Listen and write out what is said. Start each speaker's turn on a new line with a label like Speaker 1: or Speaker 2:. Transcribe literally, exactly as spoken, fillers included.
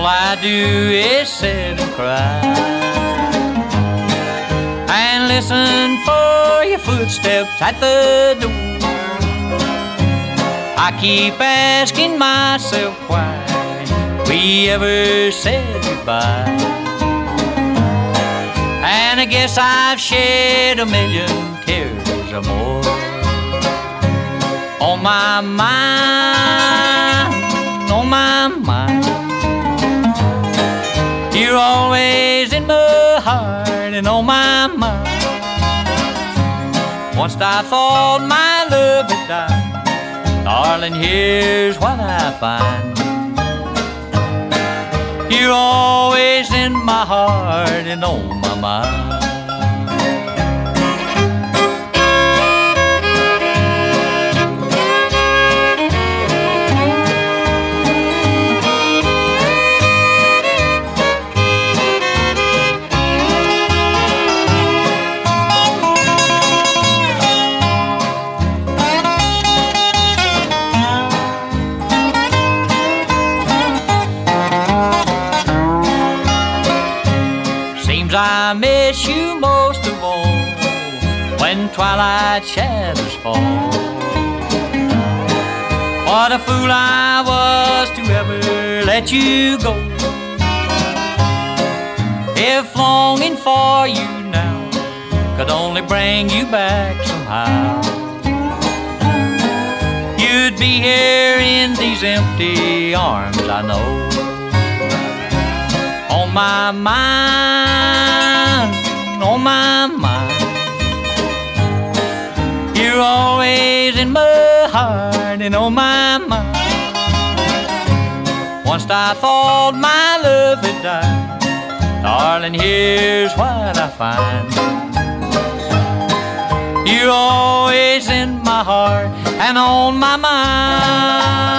Speaker 1: All I do is sit and cry and listen for your footsteps at the door. I keep asking myself why we ever said goodbye, and I guess I've shed a million tears or more. On my mind, on my mind, you're always in my heart and on my mind. Once I thought my love had died, darling, here's what I find. You're always in my heart and on my mind. I miss you most of all when twilight shadows fall. What a fool I was to ever let you go. If longing for you now could only bring you back somehow, you'd be here in these empty arms, I know. On my mind, on my mind, you're always in my heart and on my mind. Once I thought my love had died, darling, here's what I find. You're always in my heart and on my mind.